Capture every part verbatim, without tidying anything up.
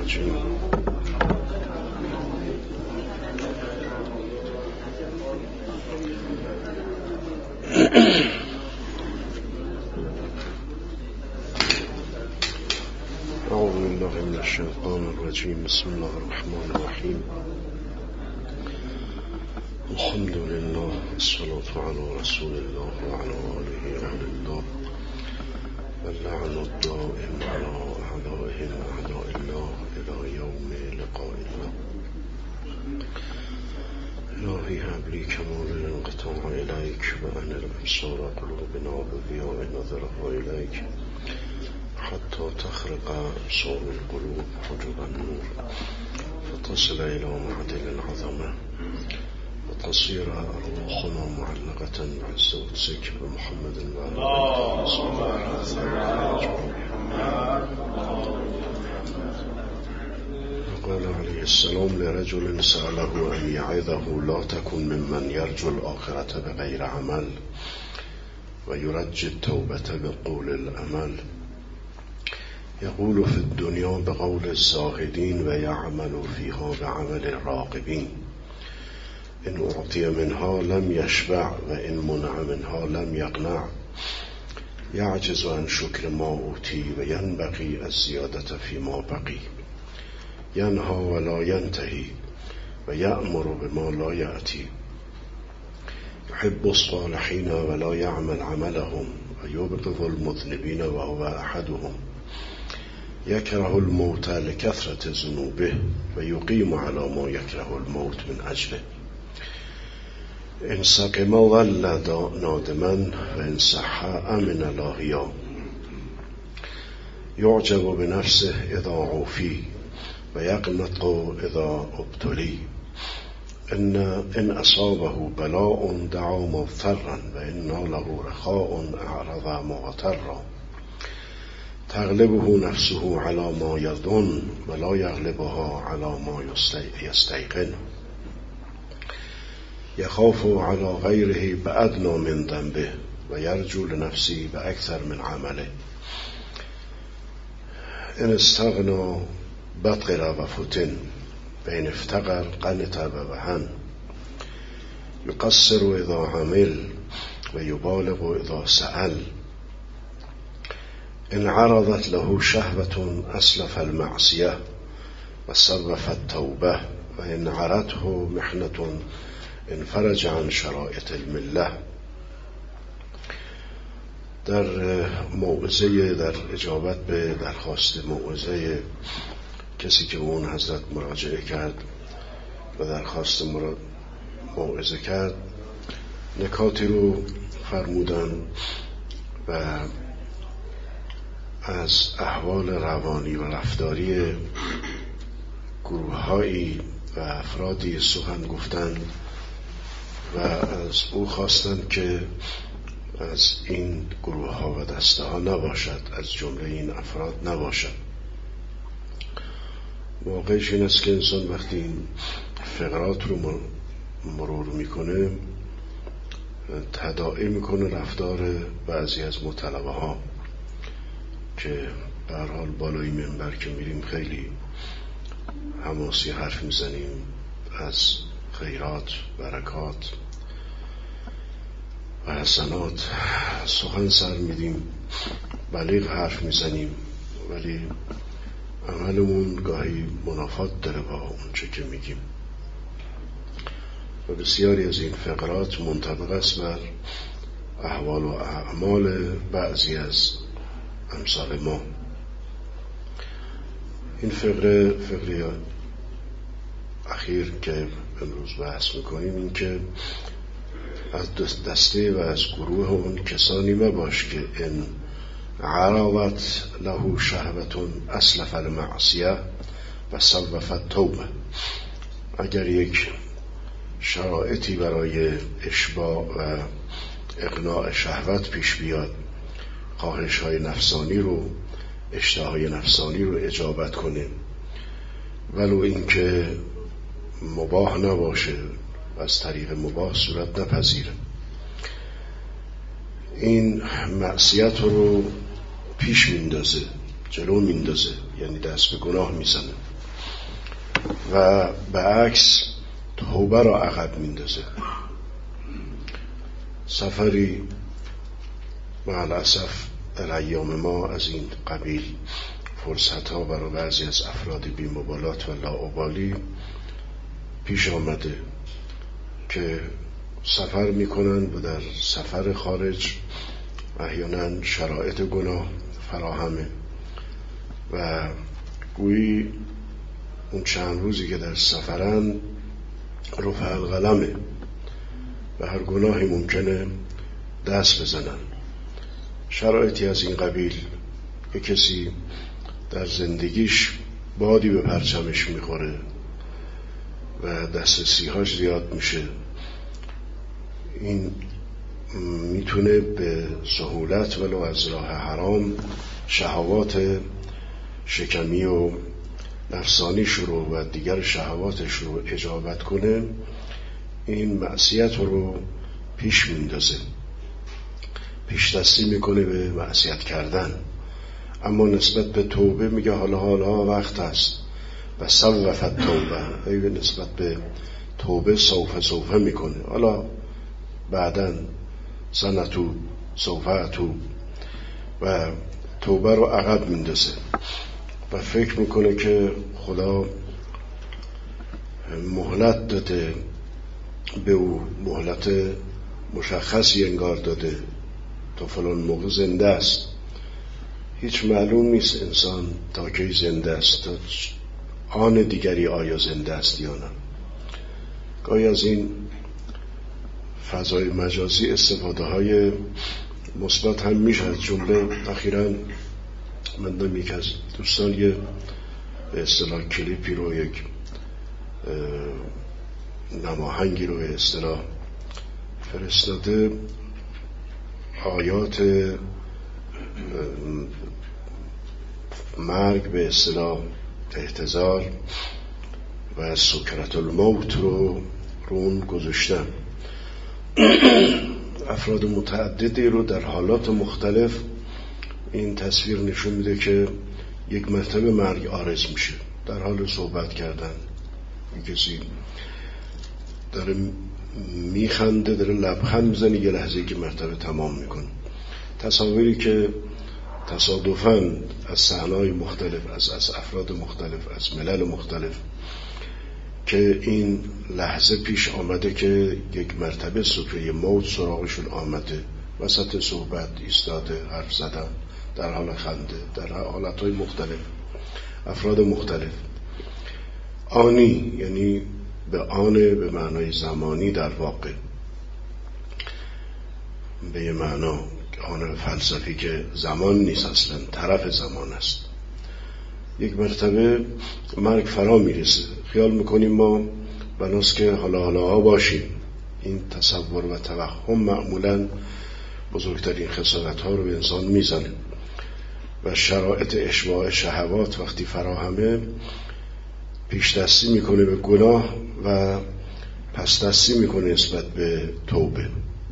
الرجيم. أعوذ بالله من الشيطان الرجيم. بسم الله الرحمن الرحيم. الحمد لله والصلاة على رسول الله وعلى آله أهل الله واللعن الدائم على أعدائهم أعداء الله إلى يوم لقاء الله. إلهي هب لي كمال الانقطاع إليك وأن الأبصار قلوبنا بضياء نظرها إليك حتى تخرق أبصار القلوب حجب النور فتصل إلى معدل العظمة وتصير أرواحنا معلقة بعز قدسك بمحمد وعلى آله وصحبه. قال عليه السلام لرجل سأله أن يعظه لا تكن ممن يرجو الآخرة بغير عمل ويرجي التوبة بقول الأمل. يقول في الدنيا بقول الزاهدين ويعمل فيها بعمل الراقبين. إن أعطي منها لم يشبع وإن منع منها لم يقنع. يعجز عن شكر ما أوتي وينبغي الزيادة فيما بقي. ينهى ولا ينتهي ويأمر بما لا يأتي. يحب الصالحين ولا يعمل عملهم ويبغض المذنبين وهو أحدهم. يكره الموت لكثرة ذنوبه ويقيم على ما يكره الموت من أجله. إن سقم ظل نادما وإن صح أمن لاهيا. يعجب بنفسه إذا عوفي ويقنط إذا ابتلي. إن, إن أصابه بلاء دعا مضطرا وإن له رخاء أعرض مغترا. تغلبه نفسه على ما يظن ولا يغلبها على ما يستيقن. يخاف على غيره بأدنى من ذنبه ويرجو لنفسه بأكثر من عمله. إن استغنى بطغر وفتن وإن افتقر قنط ووهن. يقصر إذا عمل ويبالغ إذا سأل. إن عرضت له شهوة أسلف المعصية وصرف التوبة. وإن عرته محنة انفرج عن شرائط الملة. در موعظه در اجابت به درخواست موعظه کسی که اون حضرت مراجعه کرد و درخواست موعظه کرد نکاتی رو فرمودن و از احوال روانی و رفتاری گروه‌هایی و افرادی سخن گفتند و از او خواستند که از این گروه ها و دسته ها نباشد، از جمله این افراد نباشد. واقعش این است که انسان وقتی این فقرات رو مرور میکنه تداعی میکنه رفتار بعضی از مطلبه ها که به هر حال بالای منبر که میریم خیلی حماسی حرف میزنیم از خیرات، برکات و حسنات سخن سر میدیم، بلیغ حرف میزنیم، ولی عملمون گاهی منافات داره با اون چه که میگیم و بسیاری از این فقرات منطبق است بر احوال و اعمال بعضی از امثال ما. این فقره فقره اخیر که امروز بحث میکنیم این که از دسته و از گروه اون کسانی مباش که ان عرضت له شهوة اسلف المعصیه و صرف التوبه. اگر یک شرایطی برای اشباع و اقناع شهوت پیش بیاد، خواهش های نفسانی رو، اشتهای نفسانی رو اجابت کنه ولو اینکه مباح نباشه و از طریق مباح صورت نپذیره، این معصیت رو پیش میندازه، جلو میندازه، یعنی دست به گناه میزنه. و به عکس توبه را عقب میندازه. سفری معالاسف در ایام ما از این قبیل فرصت ها برای بعضی از افراد بی مبالات و لاابالی پیش آمده که سفر میکنن و در سفر خارج احیانا شرایط گناه فراهمه و گویی اون چند روزی که در سفرن رفع القلمه و هر گناهی ممکنه دست بزنن. شرایطی از این قبیل که کسی در زندگیش بادی به پرچمش میخوره و دسترسی‌هاش زیاد میشه، این میتونه به سهولت ولو از راه حرام شهوات شکمی و نفسانیش رو و دیگر شهواتش رو اجابت کنه. این معصیت رو پیش میندازه، پیش دستی میکنه به معصیت کردن. اما نسبت به توبه میگه حالا حالا وقت هست و صوفت توبه، ای نسبت به توبه صوفه صوفه میکنه، حالا بعداً سنتو صوفه تو و توبه رو عقب میندازه و فکر میکنه که خدا مهلت داده به او، مهلت مشخصی انگار داده تا فلان موقع زنده است. هیچ معلوم نیست انسان تا کی زنده است، تا آن دیگری آیا زنده است یا نه. گاهی از این فضای مجازی استفاده های مثبت هم میشه. از جمله اخیراً من دارم یک از دوستان یه به اصطلاح کلیپی رو، یک نماهنگی رو به اصطلاح فرستاده، آیات مرگ به اصطلاح احتضار و سکرت الموت رو رون گذاشتن. افراد متعددی رو در حالات مختلف این تصویر نشون میده که یک مرتبه مرگ عارض میشه. در حال صحبت کردن کسی داره میخنده، داره لبخند میزنه، یه لحظه که مرتبه تمام میکنه. تصاویری که تصادفاً از صحنه‌های مختلف، از از افراد مختلف، از ملل مختلف که این لحظه پیش آمده که یک مرتبه سکره موت سراغشون آمده، وسط صحبت ایستاده، حرف زدن، در حال خنده، در حالتهای مختلف، افراد مختلف. آنی یعنی به آن به معنای زمانی، در واقع به یه معنا آن فلسفی که زمان نیست، اصلا طرف زمان است. یک مرتبه مرگ فرا میرسه، خیال میکنیم ما بناست که حالا حالا ها باشیم. این تصور و توهم معمولاً بزرگترین خسارت ها رو به انسان میزنه و شرایط اشباع شهوات وقتی فراهمه پیش دستی میکنه به گناه و پس دستی میکنه نسبت به توبه.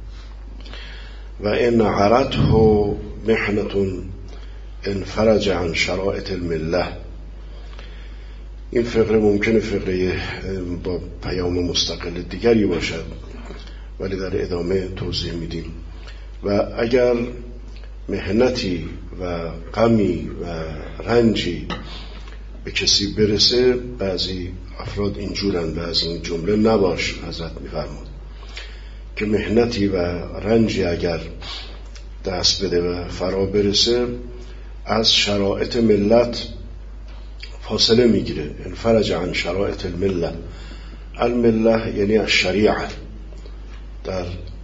و این عرضه محنة انفرج عن شرائط المله. این فقره ممکنه فقره با پیام مستقل دیگری باشد ولی در ادامه توضیح میدیم. و اگر محنتی و غمی و رنجی به کسی برسه، بعضی افراد اینجورن و از این جمله نباش حضرت میفرمود که محنتی و رنجی اگر دست بده و فرا برسه از شرایط ملت فاصله میگیره. انفرج عن شرایط المله. المله یعنی الشریعه. در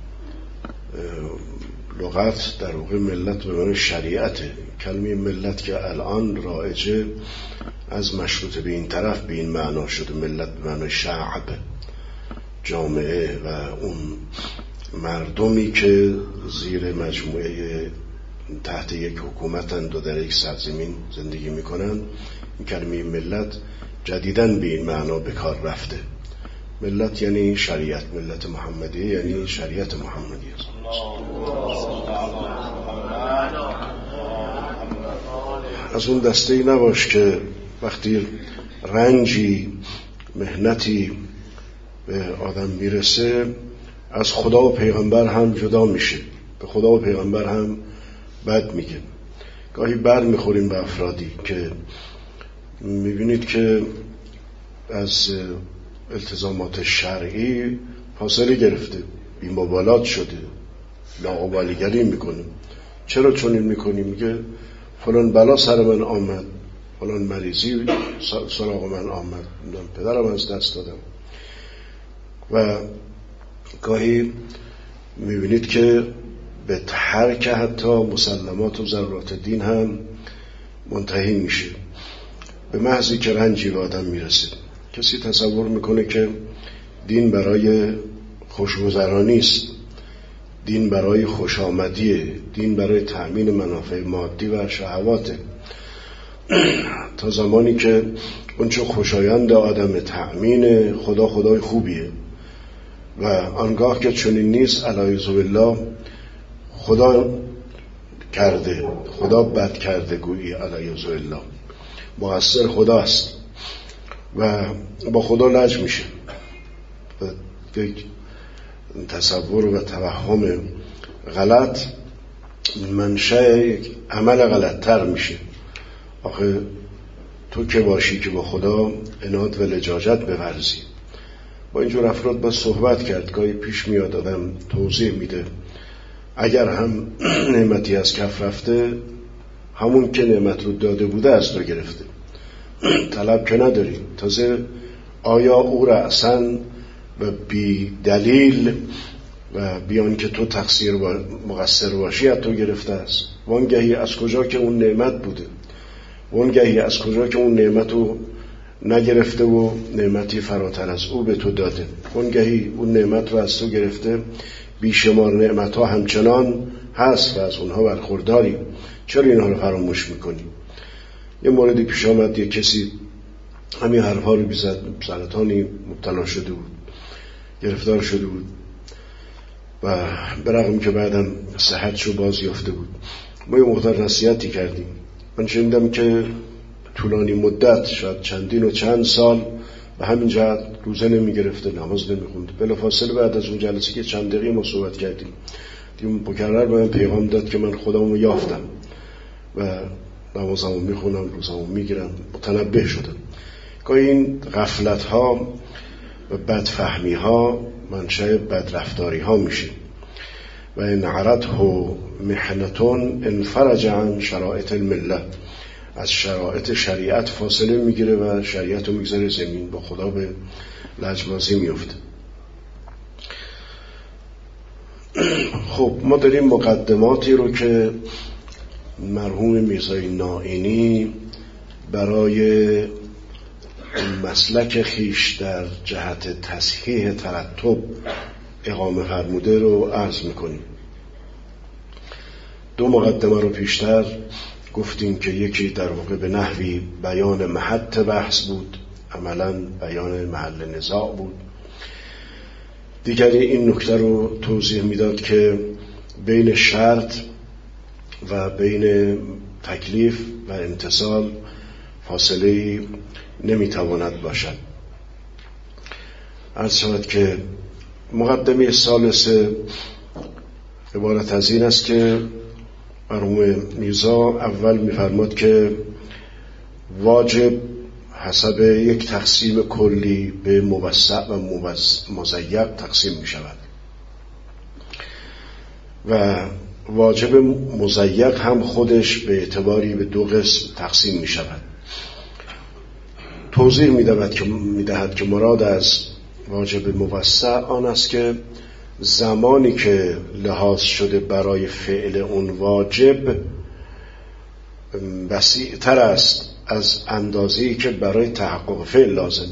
لغت در واقع ملت به معنی شریعته. کلمه ملت که الان رایجه از مشروط به این طرف به این معنا شده. ملت به معنی شعب، جامعه و اون مردمی که زیر مجموعه تحت یک حکومتند و در یک سرزمین زندگی میکنن. این کلمه ملت جدیداً به این معنا به کار رفته. ملت یعنی شریعت، ملت محمدیه یعنی شریعت محمدیه. از اون دسته ای نباش که وقتی رنجی مهنتی به آدم میرسه از خدا و پیغمبر هم جدا میشه، به خدا و پیغمبر هم بد میگه. گاهی بر میخوریم به افرادی که میبینید که از التزامات شرعی فاصله گرفته، بی‌مبالات شده، لاابالیگری میکنه. چرا چون این میکنی؟ میگه فلان بلا سر من آمد، فلان مریضی سراغ من آمد، پدرم از دست دادم. و گاهی میبینید که به ترک حتی مسلمات و ضرورات دین هم منتهی میشه، به محضی که رنجی به آدم میرسه. کسی تصور میکنه که دین برای خوشگذرانی است، دین برای خوشامدیه، دین برای تأمین منافع مادی و شهواته. تا زمانی که اون چه خوشایند آدم تأمین، خدا خدای خوبیه، و آنگاه که چنین نیست علیه بالله خدا کرده، خدا بد کرده گویی علیه بالله، مقصر خداست و با خدا لج میشه. یک تصور و توهم غلط منشأ یک عمل غلطتر میشه. آخه تو که باشی که با خدا عناد و لجاجت بورزی. با اینجور افراد با صحبت کرد. گاهی پیش میاد آدم توضیح میده اگر هم نعمتی از کف رفته، همون که نعمت رو داده بوده از تو گرفته، طلب که نداری. تازه آیا او را اصلا و بی دلیل و بیان که تو تقصیر با مقصر باشی از تو گرفته است؟ وانگهی از کجا که اون نعمت بوده، وانگهی از کجا که اون نعمت رو نگرفته و نعمتی فراتر از او به تو داده، وانگهی اون نعمت رو از تو گرفته. بیشمار نعمت ها همچنان هست و از اونها برخورداری، چرا اینها رو فراموش میکنی؟ یه موردی پیش آمد، یه کسی همین حرفا رو بیزد، سرطانی مبتلا شده بود، گرفتار شده بود و برغم که بعدم صحتشو باز یافته بود. ما یه مقدار نصیحتی کردیم. من شنیدم که طولانی مدت، شاید چندین و چند سال به همین جهت روزه نمی گرفته، نماز نمی خونده. بلافاصله بعد از اون جلسه که چند دقیقه ما صحبت کردیم، دیدم مکرر به من پیغام داد که من خودمو یافتم و نمازمو می خونم، روزمو می گیرم، متنبه شدم. گاهی این غفلت ها و بدفهمی ها منشأ بدرفتاری ها میشه. و این عرضه محنتون انفرج عن شرائط المله، از شرایط شریعت فاصله میگیره و شریعت رو میگذاره زمین، با خدا به لجبازی میفته. خب ما داریم مقدماتی رو که مرحوم میرزای نائینی برای مسلک خیش در جهت تصحیح ترتب اقامه فرموده رو عرض میکنیم. دو مقدمه رو پیشتر گفتیم که یکی در واقع به نحوی بیان محط بحث بود، عملاً بیان محل نزاع بود. دیگری این نکته رو توضیح میداد که بین شرط و بین تکلیف و امتثال فاصله نمیتواند باشد. عرض شود که مقدمه ثالثه عبارت از این است که مرحوم میرزا اول میفرماد که واجب حسب یک تقسیم کلی به موسع و مضیق تقسیم می شود و واجب مضیق هم خودش به اعتباری به دو قسم تقسیم می شود. توضیح می دهد که, می دهد که مراد از واجب موسع آن است که زمانی که لحاظ شده برای فعل اون واجب وسیع تر است از اندازه‌ای که برای تحقق فعل لازمه.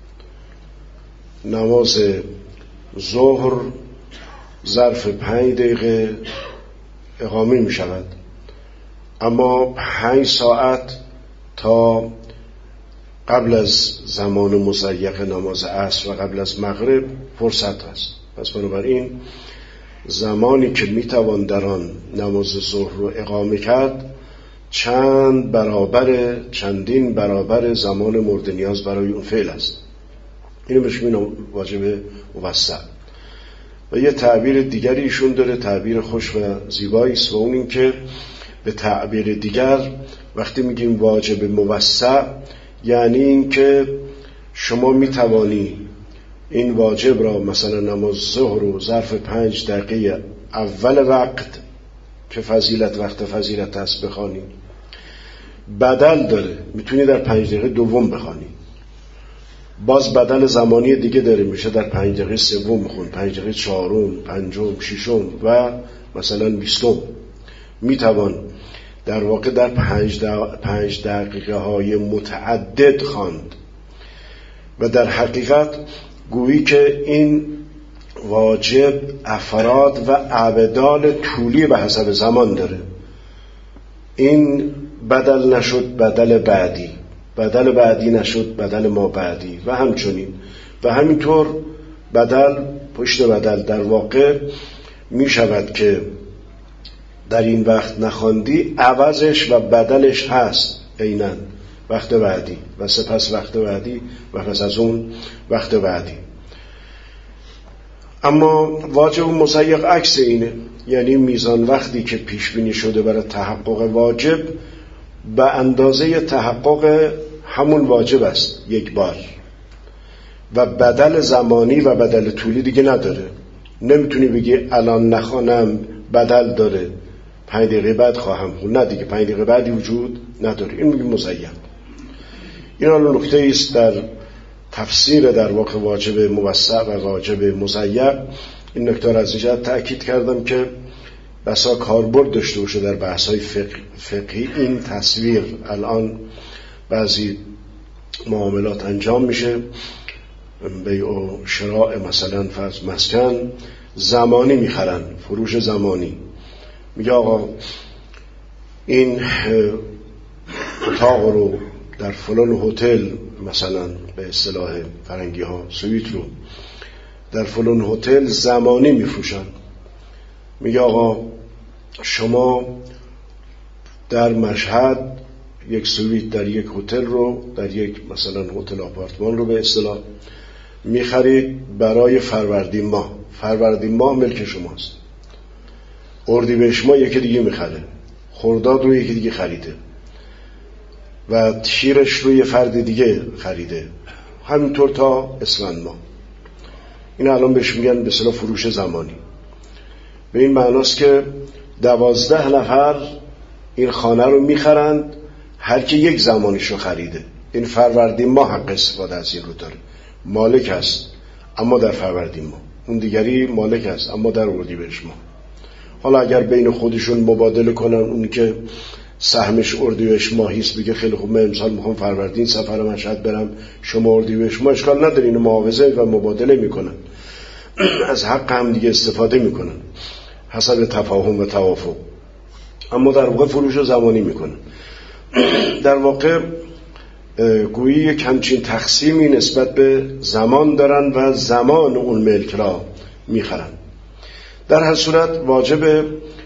نماز ظهر ظرف پنج دقیقه اقامه می شود، اما پنج ساعت تا قبل از زمان مضیق نماز عصر و قبل از مغرب فرصت است. پس بنابراین زمانی که میتوان در آن نماز ظهر رو اقامه کرد چند برابر چندین برابر زمان مورد نیاز برای اون فعل است. اینو بهش میگن واجب موسع. و یه تعبیر دیگری ایشون داره، تعبیر خوش و زیبایی است، و اون این که به تعبیر دیگر وقتی میگیم واجب موسع یعنی این که شما میتوانی این واجب را مثلا نماز ظهر رو ظرف پنج دقیقه اول وقت که فضیلت وقت فضیلت هست بخوانی، بدل داره میتونی در پنج دقیقه دوم بخوانی، باز بدل زمانی دیگه داره میشه در پنج دقیقه سوم بخون، پنج دقیقه چهارم، پنجم، ششم و مثلا بیستم. میتوان در واقع در پنج, دق... پنج دقیقه های متعدد خواند و در حقیقت گویی که این واجب افراد و اعداد طولی به حسب زمان داره. این بدل نشد بدل بعدی، بدل بعدی نشد بدل ما بعدی و همچنین و همینطور بدل پشت بدل. در واقع می شود که در این وقت نخواندی عوضش و بدلش هست عیناً وقت بعدی و سپس وقت بعدی و پس از اون وقت بعدی. اما واجب مضیق عکس اینه، یعنی میزان وقتی که پیش بینی شده برای تحقق واجب به اندازه تحقق همون واجب است یک بار و بدل زمانی و بدل طولی دیگه نداره. نمیتونی بگی الان نخوانم بدل داره پنج دقیقه بعد خواهم خوند، نه دیگه پنج دقیقه بعدی وجود نداره. این میگه مضیق. این حالا نکته است در تفسیر در واقع واجب موسع و واجب مضیق. این نکته را از اینجا تأکید کردم که بسا کاربرد داشته باشه در بحث‌های فقه فقهی. این تصویر الان بعضی معاملات انجام میشه، بیع و شراء مثلا فرض مسکن زمانی میخرن، فروش زمانی. میگه آقا این اتاق رو در فلان هتل مثلا به اصطلاح فرنگی ها سویت رو در فلان هتل زمانی میفروشن. میگه آقا شما در مشهد یک سویت در یک هتل رو در یک مثلا هتل آپارتمان رو به اصطلاح میخرید برای فروردین ماه. فروردین ماه ملک شماست. اردیبهشت ماه یکی دیگه میخره، خرداد رو یکی دیگه خریده و تیرش رو یه فرد دیگه خریده، همینطور تا اسفند ماه. این الان بهش میگن به اصطلاح فروش زمانی. به این معناست که دوازده نفر این خانه رو میخرند، هر کی یک زمانیش رو خریده. این فروردین ماه حق استفاده از این رو داره، مالک است اما در فروردین ماه، اون دیگری مالک است اما در اردیبهشت ماه. حالا اگر بین خودشون مبادله کنن، اون که سهمش اردیبهشت ماهی است بگه خیلی خوب من امسال میخوام فروردین سفر مشهد برم، شما اردیبهشت ماه، اشکال نداره، اینو معاوضه و مبادله میکنن، از حق هم دیگه استفاده میکنن حسب تفاهم و توافق. اما در واقع فروش زمانی میکنن. در واقع گویی یک همچین تقسیمی نسبت به زمان دارن و زمان اون ملک را میخرن. در هر صورت واجب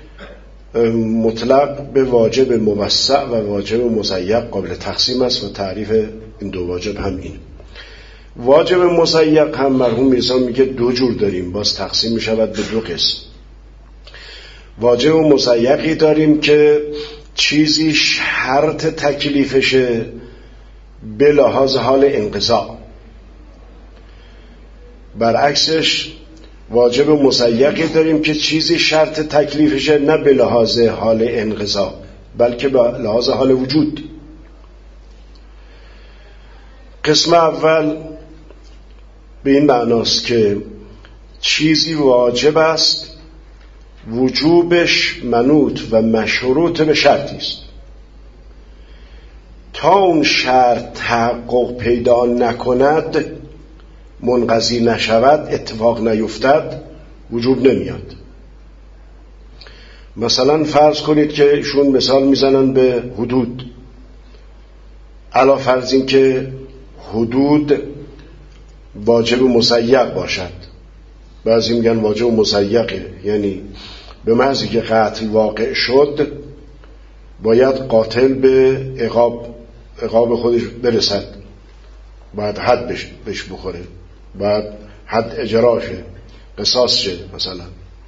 مطلق به واجب موسع و واجب مضیق قابل تقسیم است و تعریف این دو واجب هم این. واجب مضیق هم مرحوم میرزا میگه دو جور داریم، باز تقسیم میشود به دو قسم. واجب مضیقی داریم که چیزی شرط تکلیفشه به لحاظ حال انقضا، برعکسش واجب مضیقی داریم که چیزی شرط تکلیفشه نه به لحاظ حال انقضا بلکه به لحاظ حال وجود. قسم اول به این معناست که چیزی واجب است، وجوبش منوط و مشروط به شرطی است. تا اون شرط تحقق پیدا نکند، منقضی نشود، اتفاق نیفتد، وجوب نمیاد. مثلا فرض کنید که ایشون مثال میزنن به حدود، علا فرض این که حدود واجب مضیق باشد. بعضی میگن واجب مضیقه، یعنی به محضی که قتل واقع شد باید قاتل به عقاب عقاب خودش برسد، باید حد بهش بخوره. بعد حد اجرا شه، قصاص شه، مثلا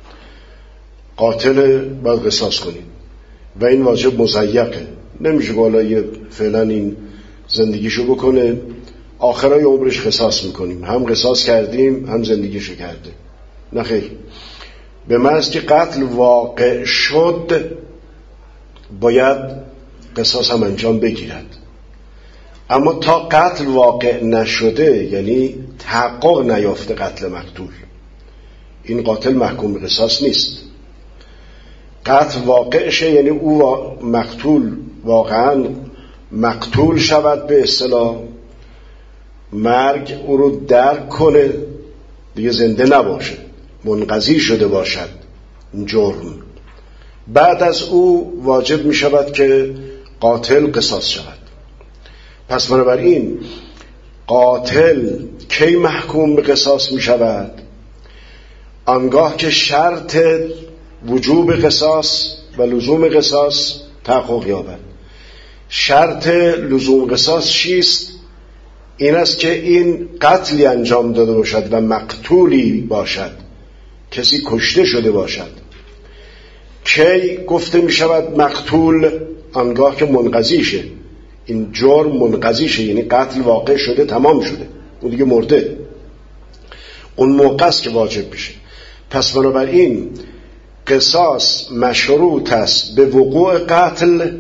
قاتل باید قصاص کنیم و این واجب مضیقه، نمیشه بالا فعلا این زندگیشو بکنه آخرای عمرش قصاص میکنیم، هم قصاص کردیم هم زندگیشو کرده. نه خیر، به محض که قتل واقع شد باید قصاص هم انجام بگیرد. اما تا قتل واقع نشده، یعنی تحقق نیافته قتل مقتول، این قاتل محکوم به قصاص نیست. قتل واقع شه یعنی او مقتول واقعا مقتول شود، به اصطلاح مرگ او رو درک کنه، دیگه زنده نباشه، منقضی شده باشد این جرم، بعد از او واجب می شود که قاتل قصاص شود. پس بنابراین قاتل کی محکوم به قصاص می شود؟ آنگاه که شرط وجوب قصاص و لزوم قصاص تحقق یابد. شرط لزوم قصاص چیست؟ این است که این قتلی انجام داده باشد و مقتولی باشد، کسی کشته شده باشد. کی گفته می شود مقتول؟ آنگاه که منقضی شه، این جرم منقضی شه، یعنی قتل واقع شده، تمام شده، اون دیگه مرده، اون موقع است که واجب میشه. پس بنابراین قصاص مشروط است به وقوع قتل،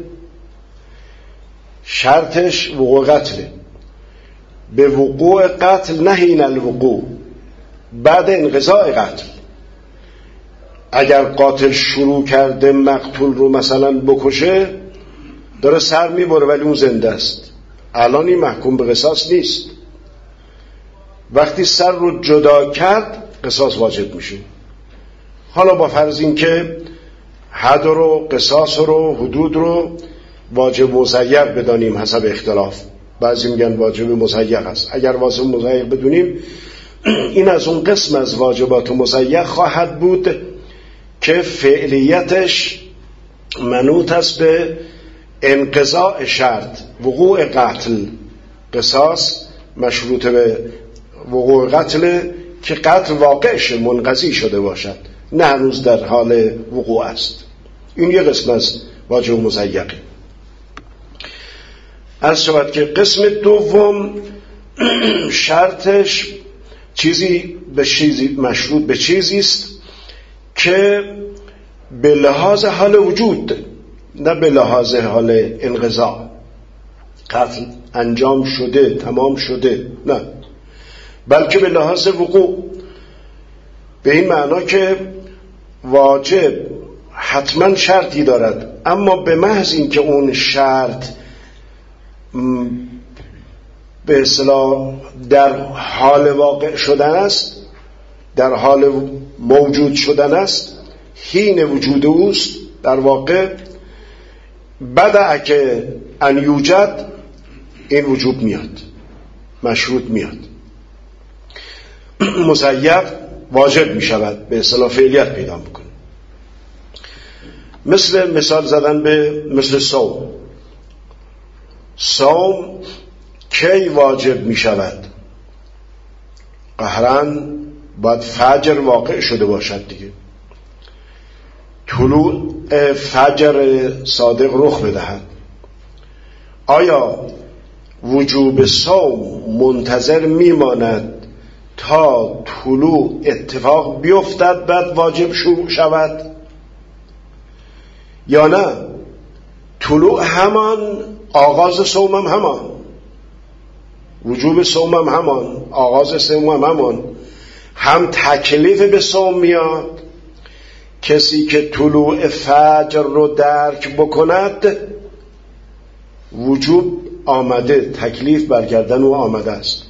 شرطش وقوع قتله، به وقوع قتل نه این الوقوع، بعد انقضاء قتل. اگر قاتل شروع کرده مقتول رو مثلا بکشه، داره سر میبره ولی اون زنده است، الان این محکوم به قصاص نیست. وقتی سر رو جدا کرد قصاص واجب میشه. حالا با فرض این که حد رو، قصاص رو، حدود رو واجب مضیق بدانیم حسب اختلاف، بعضی میگن واجب مضیق است. اگر واجب مضیق بدونیم، این از اون قسم از واجبات مضیق خواهد بود که فعلیتش منوط است به انقضاء شرط، وقوع قتل. قصاص مشروط به وقوع قتل که قتل واقعش منقضی شده باشد، نه هنوز در حال وقوع است. این یه قسم از واجب مضیقه. عرض شود که قسم دوم شرطش چیزی به چیزی مشروط به چیزی است که به لحاظ حال وجود، نه به لحاظ حال انقضاء. قتل انجام شده، تمام شده، نه، بلکه به لحاظ وقوع، به این معنا که واجب حتما شرطی دارد، اما به محض این که اون شرط به اصطلاح در حال واقع شدن است، در حال موجود شدن است، حین وجود اوست، در واقع بدأ که ان یوجد، این وجوب میاد، مشروط میاد، مضیق واجب می شود، به اصطلاح فعلیت پیدا میکنه. مثل مثال زدن به مثل صوم. صوم کی واجب می شود؟ قهراً باید فجر واقع شده باشد دیگه، طلوع فجر صادق رخ بدهد. آیا وجوب صوم منتظر میماند تا طلوع اتفاق بیفتد بعد واجب شروع شود، یا نه طلوع همان، آغاز صوم هم همان، وجوب صوم هم همان، آغاز صوم هم همان، هم تکلیف به صوم میاد. کسی که طلوع فجر رو درک بکند وجوب آمده، تکلیف برگردن او آمده است.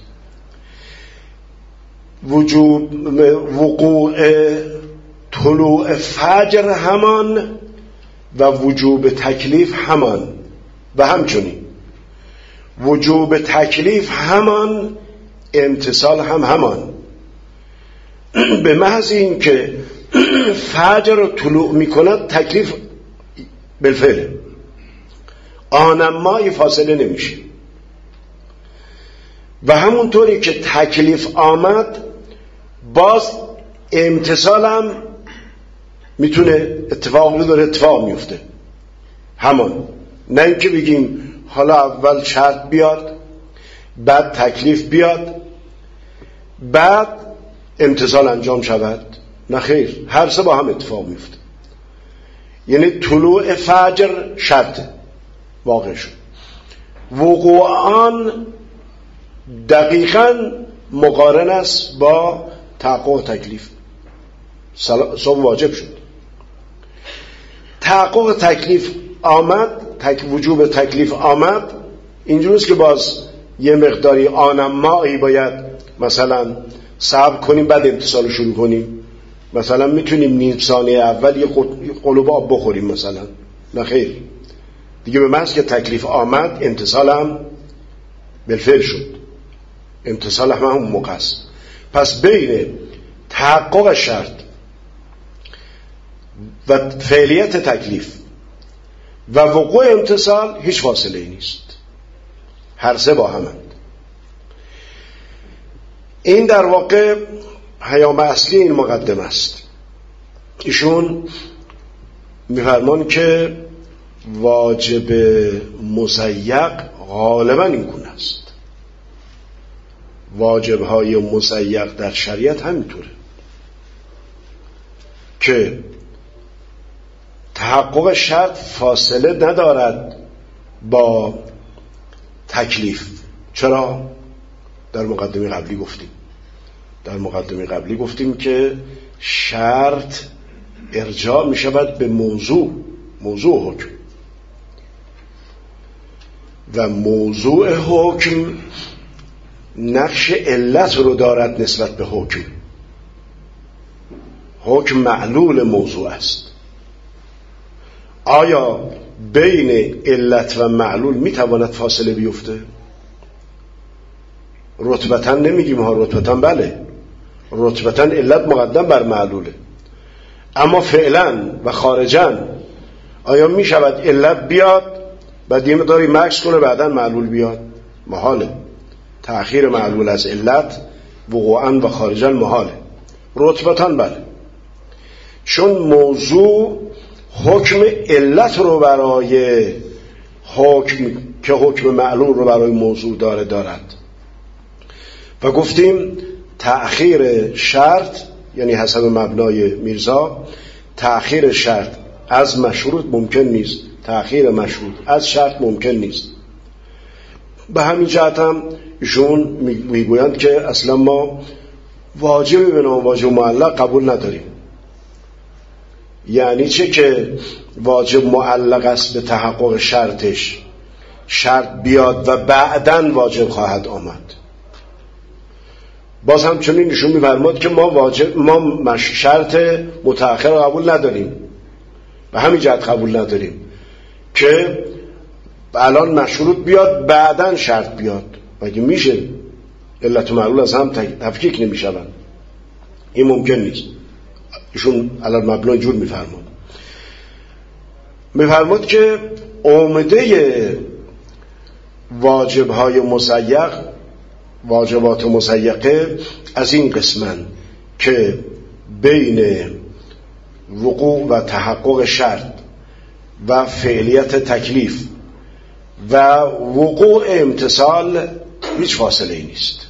وجوب وقوع طلوع فجر همان و وجوب تکلیف همان، و همچنین وجوب تکلیف همان، امتثال هم همان. به محض این که فجر رو طلوع می کند تکلیف بالفعل، آنمایی فاصله نمیشه. و همونطوری که تکلیف آمد باز امتثال هم میتونه اتفاق داره اتفاق میفته همان. نه اینکه بگیم حالا اول شرط بیاد بعد تکلیف بیاد بعد امتثال انجام شود. نه خیر، هر سه با هم اتفاق میفته. یعنی طلوع فجر شرط واقع شد، وقوع آن دقیقاً مقارن است با تحقق تکلیف. صبح واجب شد، تحقق تکلیف آمد، تک وجوب تکلیف آمد، اینجوریست که باز یه مقداری آنمایی باید مثلا صبر کنیم بعد امتثال شروع کنیم. مثلا میتونیم نیم ثانیه اول یه قلوب آب بخوریم مثلا. نه خیر، دیگه به محض که تکلیف آمد امتثال هم بالفعل شد، امتثال هم همون موقع است. پس بین تحقق شرط و فعلیت تکلیف و وقوع امتثال هیچ فاصله ای نیست، هر سه با همند. این در واقع پیام اصلی این مقدمه است. ایشون میفرمان که واجب مضیق غالبا این گونه است. واجب‌های مضیق در شریعت همینطوره که تحقق شرط فاصله ندارد با تکلیف. چرا؟ در مقدمه قبلی گفتیم در مقدمه قبلی گفتیم که شرط ارجاع می شود به موضوع موضوع حکم و موضوع حکم نقش علت رو دارد نسبت به حکم. حکم معلول موضوع است. آیا بین علت و معلول می تواند فاصله بیفته؟ رتبتاً نمیگیم ها، رتبتاً بله، رتبتاً علت مقدم بر معلوله، اما فعلاً و خارجاً آیا می شود علت بیاد بعد یه مقداری مکث کنه بعداً معلول بیاد؟ محاله. تأخیر معلول از علت وقوعاً و خارجاً محاله. رتبتاً بله، چون موضوع حکم علت رو برای حکم که حکم معلول رو برای موضوع داره دارد. و گفتیم تأخیر شرط، یعنی حسب مبنای میرزا، تأخیر شرط از مشروط ممکن نیست، تأخیر مشروط از شرط ممکن نیست. به همین جهت هم ایشون میگویند که اصلا ما واجب به نام واجب معلق قبول نداریم. یعنی چه که واجب معلق است به تحقق شرطش، شرط بیاد و بعداً واجب خواهد آمد. باز همچنین ایشون می‌فرماد که ما واجب ما شرط متأخر رو قبول نداریم، به همین جهت قبول نداریم که الان مشروط بیاد بعداً شرط بیاد. مگه میشه؟ علت و معلول از هم تفکیک نمیشوند، این ممکن نیست. ایشون الان مبنای جور می‌فرماد می‌فرماد که عمده واجب‌های مضیق، واجبات مضیقه از این قسمن که بین وقوع و تحقق شرط و فعلیت تکلیف و وقوع امتثال هیچ فاصله ای نیست.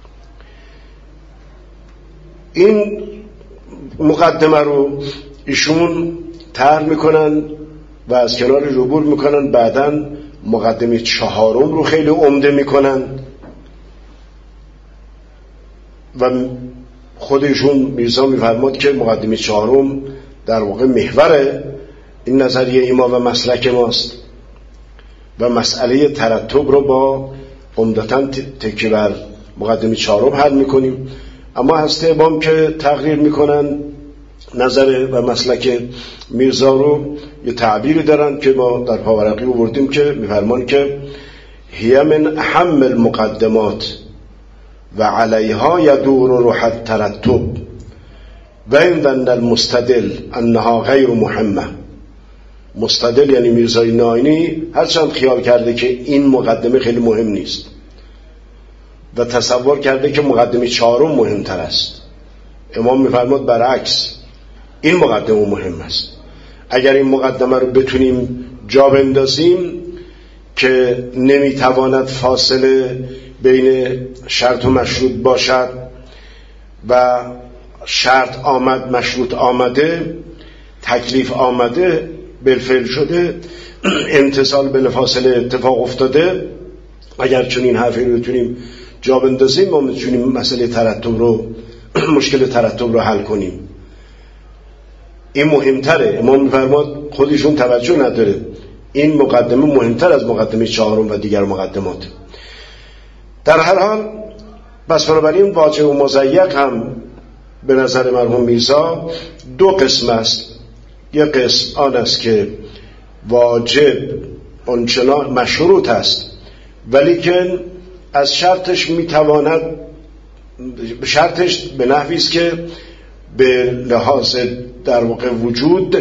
این مقدمه رو ایشون طرح میکنن و از کنار عبور میکنن، بعداً مقدمه چهارم رو خیلی عمده میکنن و خودشون میرزا میفرماد که مقدمه چهارم در واقع محور این نظریه ما و مسلک ماست و مسئله ترتب رو با عمدتاً تکیه بر مقدمه چهارم حل میکنیم. اما هسته بام که تقریر میکنن نظر و مسلک میرزا رو یه تعبیری دارن که ما در پاورقی آوردیم که میفرمان که هی من اهم المقدمات و علیها یدور روح الترتب و این ظن المستدل انها غیر مهمه. مستدل یعنی میرزای ناینی هرچند خیال کرده که این مقدمه خیلی مهم نیست و تصور کرده که مقدمه چهارم مهمتر است. امام می‌فرماد برعکس، این مقدمه مهم است. اگر این مقدمه رو بتونیم جا بندازیم که نمیتواند فاصله بین شرط و مشروط باشد و شرط آمد مشروط آمده، تکلیف آمده بالفعل شده، امتثال بلافاصله اتفاق افتاده، اگر چون این حرفی رو بتونیم جا بندازیم ما میتونیم مسئله ترتب رو مشکل ترتب رو حل کنیم. این مهمتره. امام می‌فرماد خودشون توجه نداره، این مقدمه مهمتر از مقدمه چهارم و دیگر مقدمات. در هر حال بس بنابراین واجب و مضیق هم به نظر مرحوم میرزا دو قسم است. یک قسم آن است که واجب آنچنان مشروط است ولیکن از شرطش میتواند شرطش به نحوی است که به لحاظ در واقع وجود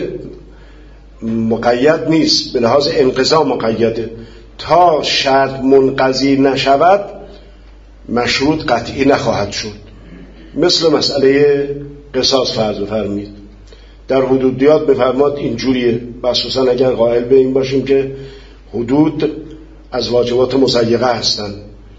مقید نیست، به لحاظ انقضا مقیده. تا شرط منقضی نشود مشروط قطعی نخواهد شد. مثل مسئله قصاص فرض فرمید در حدودیات بفرماد اینجوریه، خصوصا اگر قائل به این باشیم که حدود از واجبات مضیقه هستن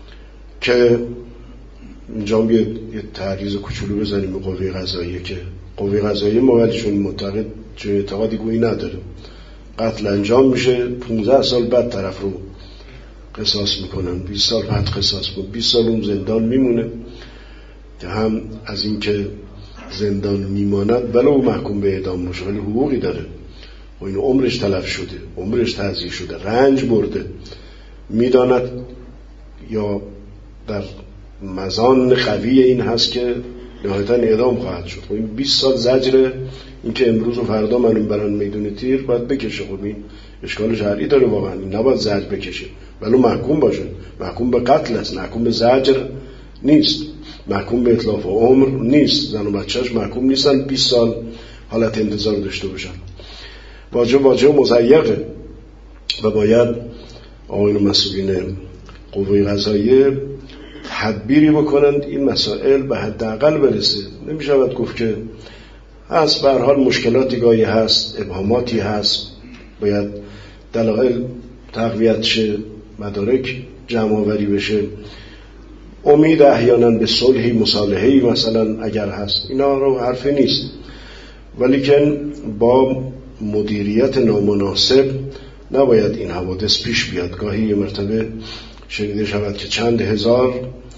که اینجا یه, یه تعریض کوچولو بزنیم به قوه قضاییه که قوه قضاییه موردشون معتقد چون اعتقادی گویی نداره، قتل انجام میشه پونزده سال بعد طرف رو قصاص میکنن، بیست سال بعد قصاص میکنن، بیست سال اون زندان میمونه که هم از این که زندان میماند ولو محکوم به اعدام باشه ولی حقوقی داره و این عمرش تلف شده، عمرش تضییع شده، رنج برده، میداند یا در مزان قوی این هست که نهایتا اعدام خواهد شد. و این بیست سال زجر این که امروز و فردا منو برن میدون تیر باید بکشه. خب این اشکال شرعی داره واقعا، این نباید زجر بکشه ولو محکوم باشه، محکوم به قتل است، محکوم به زجر نیست، محکوم به اتلاف و عمر نیست. زن و بچه‌اش محکوم نیستن بیست سال حالت انتظار داشته باشن. واجب واجب مضیقه و باید آقایون مسئولین قوه قضاییه تدبیری بکنند این مسائل به حداقل برسه. نمیشود گفت که هست به هر حال مشکلاتی گاهی هست، ابهاماتی هست، باید دلایل تقویت شه، مدارک جمع آوری بشه، امید احیانا به صلحی مصالحه‌ای مثلا اگر هست، اینا رو حرفی نیست، ولیکن با مدیریت نامناسب نباید این حوادث پیش بیاد. گاهی یه مرتبه شنیده شود که چند هزار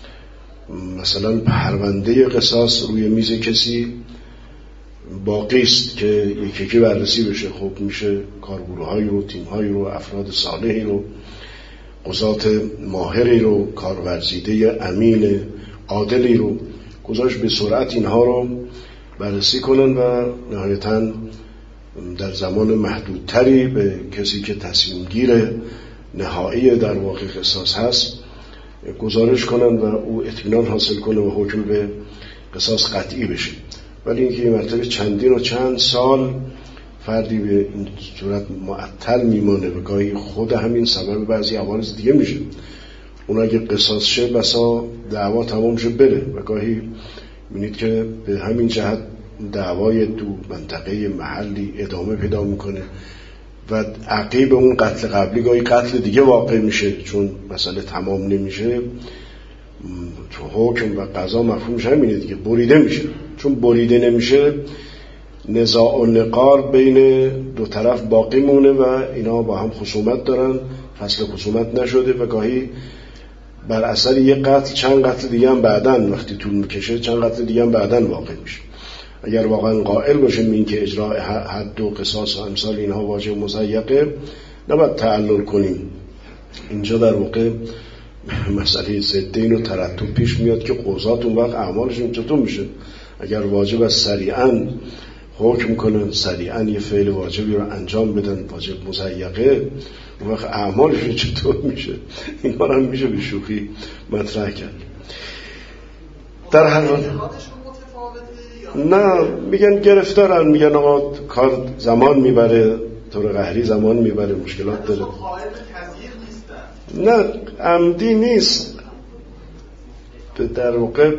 مثلا پرونده قصاص روی میز کسی باقی است که یکی یکی بررسی بشه. خب میشه کارگروه‌های رو، تیم‌های رو، افراد صالحی رو، قضات ماهری رو، کارورزیده امین عادلی رو گذاشت به سرعت اینها رو بررسی کنن و نهایتاً در زمان محدودتری به کسی که تصمیم گیر نهایی در واقع قصاص هست گزارش کنن و او اطمینان حاصل کنه و حکم به قصاص قطعی بشه. ولی اینکه این مرتبه چندین و چند سال فردی به این صورت معطل میمانه و گاهی خود همین سبب بعضی حوادث دیگه میشه. اون اگه قصاص شه بسا دعوا تمام شه بره و گاهی میبینید که به همین جهت دعوای تو منطقه محلی ادامه پیدا میکنه و عقیب اون قتل قبلی گاهی قتل دیگه واقع میشه چون مسئله تمام نمیشه. تو حکم و قضا مفهومش همینه دیگه، بریده میشه. چون بریده نمیشه نزاع و نقار بین دو طرف باقی مونه و اینا با هم خصومت دارن، فصل خصومت نشده و گاهی بر اثر یک قتل چند قتل دیگه هم بعدن وقتی طول میکشه چند قتل دیگه هم بعدن واقع میشه. اگر واقعا قائل باشیم این که اجراء حد و قصاص و امثال اینها واجب مضیقه نباید تعلل کنیم. اینجا در واقع مسئله ضدین و ترتب پیش میاد که قضات اون وقت اعمالشون چطور میشه. اگر واجب از سریعا حکم کنن، سریعا یه فعل واجبی رو انجام بدن، واجب مضیقه، اون وقت اعمالشون چطور میشه؟ این کار هم میشه به شوخی مطرح کرد. در هر حال نه میگن گرفتارن، میگن آقا کار زمان میبره، طور قهری زمان میبره، مشکلات داره. نه عمدی نیست، در واقع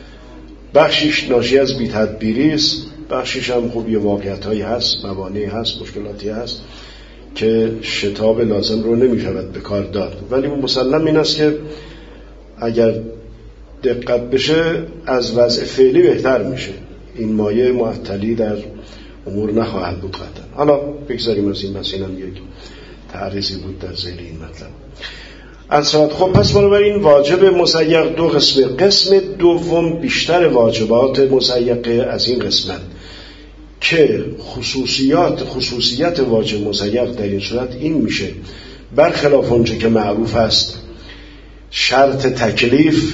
بخشش ناشی از بی‌تدبیری است، بخشش هم خوب یه واقعیت‌هایی هست، موانعی هست، مشکلاتی هست که شتاب لازم رو نمی‌شود به کار داد. ولی مسلم این است که اگر دقت بشه از وضع فعلی بهتر میشه، این مایه معطلی در امور نخواهد بود قطعا. حالا بگذاریم از این مسئله، هم یک تعریضی بود در ذیل این مطلب. الصراط. خب پس بنابراین واجب مضیق دو قسمه. قسم دوم بیشتر واجبات مضیقه از این قسمت که خصوصیات خصوصیت واجب مضیق در این صورت این میشه، برخلاف اونچه که معروف است شرط تکلیف،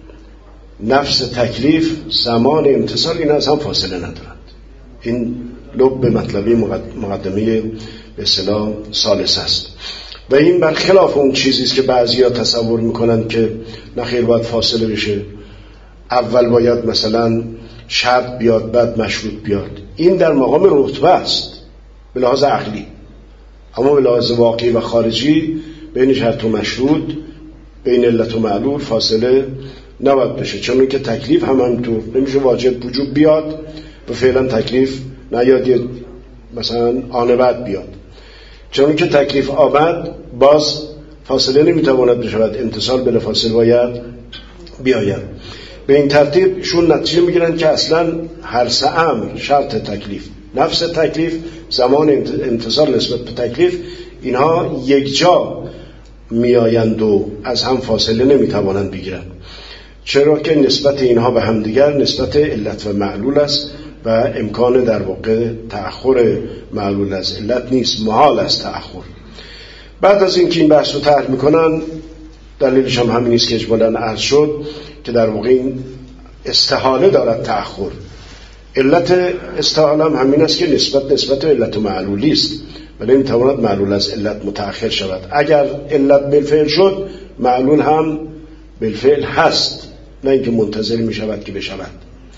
نفس تکلیف، زمان امتثال، این از هم فاصله ندارند. این لب مطلبی مقدمه به اصطلاح ثالث است و این برخلاف اون چیزی است که بعضیا تصور میکنند که نخیر باید فاصله بشه، اول باید مثلا شرط بیاد بعد مشروط بیاد. این در مقام رتبه است به لحاظ عقلی، اما به لحاظ واقعی و خارجی بین شرط و مشروط، بین علت و معلول فاصله نباید بشه، چون که تکلیف هم همینطور نمیشه واجب وجوب بیاد و فعلا تکلیف نیاد مثلا آن بعد بیاد، چون که تکلیف آمد باز فاصله نمیتواند بشود، امتصال بلا فاصله باید بیاید. به این ترتیب شون نتیجه میگیرن که اصلا هر سه امر، شرط تکلیف، نفس تکلیف، زمان امتصال نسبت به تکلیف، اینها یک جا میآیند و از هم فاصله نمیتوانند بگیرند، چرا که نسبت اینها به همدیگر نسبت علت و معلول است و امکان در واقع تأخر معلول از علت نیست، محال است تأخر. بعد از اینکه این بحث رو طرح میکنن، دلیلش هم همین است که اجمالاً عرض شد که در واقع این استحاله دارد تأخر. علت استحاله هم همین است که نسبت نسبت علت و معلولی است، ولی نمیتواند معلول از علت متأخر شود. اگر علت بالفعل شد، معلول هم بالفعل هست، نه اینکه منتظر میشود که بشود.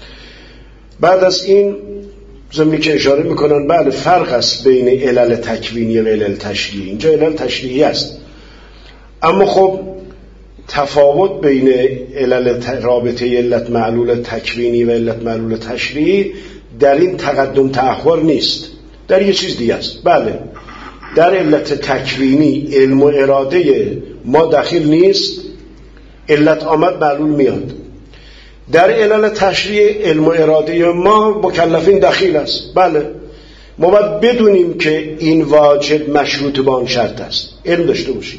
بعد از این زمینی که اشاره میکنن بله فرق است بین علل تکوینی و علل تشریعی. اینجا علل تشریعی است، اما خب تفاوت بین علل رابطه علت معلول تکوینی و علت معلول تشریعی در این تقدم تأخر نیست، در یه چیز دیگه است. بله در علت تکوینی علم و اراده ما دخیل نیست، علت آمد معلول میاد. در علل تشریع علم و اراده ما مکلفین دخیل است. بله ما باید بدونیم که این واجب مشروط با آن شرط است، علم داشته باشیم.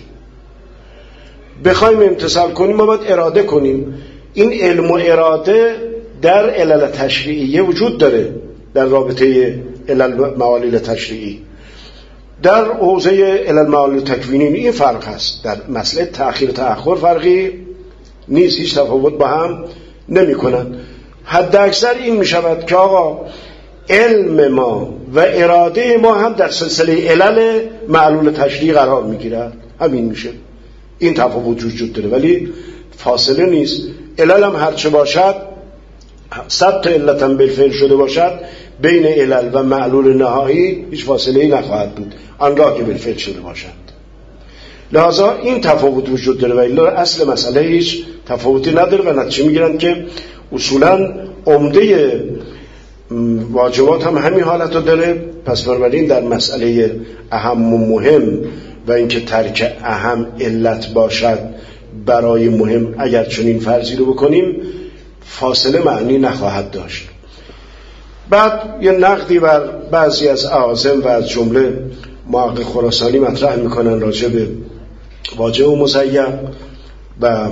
بخوایم امتثال کنیم ما باید اراده کنیم. این علم و اراده در علل تشریعیه وجود داره، در رابطه علل معالل تشریعی. در حوزه علل معالل تکوینی این فرق هست، در مسئله تأخیر و تأخر فرقی نیست، هیچ تفاوت با هم نمی کنن. حد اکثر این می شود که آقا علم ما و اراده ما هم در سلسله علل معلول تشریعی قرار می گیرد، همین میشه. این تفاوت وجود داره ولی فاصله نیست. علل هم هرچه باشد، صد تا علت هم بالفعل شده باشد، بین علل و معلول نهایی هیچ فاصله‌ای نخواهد بود آنگاه که بالفعل شده باشد. لذا این تفاوت وجود داره و الا اصل مسئله هیچ تفاوتی نداره و نتیجه میگیرن که اصولا عمده واجبات هم همین حالت رو داره. پس بنابراین در مسئله اهم و مهم و اینکه ترک اهم علت باشد برای مهم، اگر چنین فرضی رو بکنیم فاصله معنی نخواهد داشت. بعد یه نقدی بر بعضی از اعاظم و از جمله محقق خراسانی مطرح میکنن راجع به واجب و مضیق و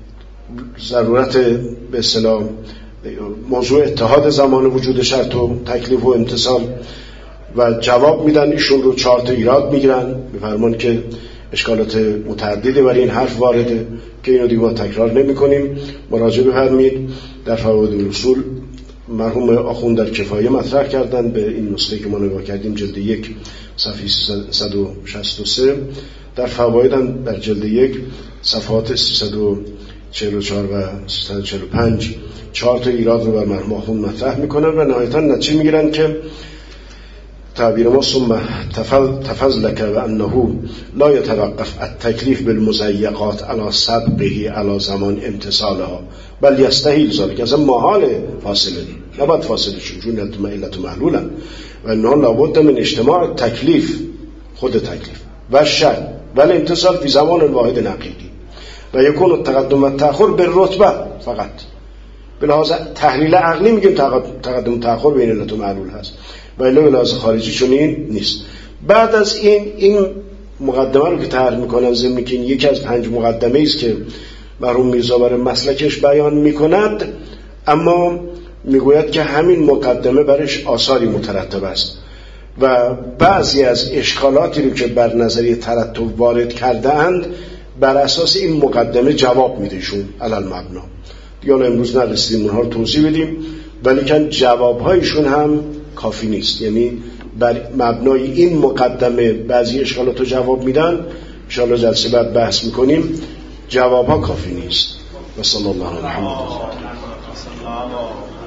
ضرورت به اصطلاح موضوع اتحاد زمان وجود شرط و تکلیف و امتصال و جواب میدن. ایشون رو چهار تا ایراد میگیرن، میفرمان که اشکالات متعددی برای این حرف وارده که اینو دیگه تکرار نمی کنیم. مراجعه بفرمایید در فوائد الاصول مرحوم آخوند در کفایه مطرح کردن به این نسخه که ما نگاه کردیم، جلد یک صفحه سیصد و شصت و سه. در فواید هم در جلد یک صفحات سیصد و چهل و چهار و سیصد و چهل و پنج چهار تا ایراد رو بر مرحوم آخوند مطرح میکنن و نهایتا نتیجه میگیرن که تعبیر ما ثم تفضلك و انه لا يتوقف التکلیف بالمضیقات على سبقه على زمان امتصالها بل یستحیل ذلك، اصلا محاله فاصله دی، نباید فاصله شد چون علت و معلولن و انه لابد من اجتماع تکلیف خود تکلیف و شر ولی امتصال فی زمان واحد نقیقی و یکون التقدم و تأخر بالرتبه فقط. به لحاظ تحلیل عقلی میگیم تقدم و تأخر بین علت و معلول هست و به لحاظ خارجی چنین نیست. بعد از این این مقدمه رو که طرح میکنن ضمن که یکی از پنج مقدمه است که مرحوم میرزا برای مسلکش بیان میکند، اما میگوید که همین مقدمه برش آثاری مترتب است و بعضی از اشکالاتی رو که بر نظریه ترتب وارد کرده اند بر اساس این مقدمه جواب میدهشون علل مبنا. دیگه امروز نرسیدیم اونها رو توضیح بدیم، ولی که جوابهایشون هم کافی نیست، یعنی بر مبنای این مقدمه بعضی اشکالات رو جواب میدن، ان شاء الله جلسه بعد بحث میکنیم، جوابها کافی نیست. و صلی الله علیه و محمد.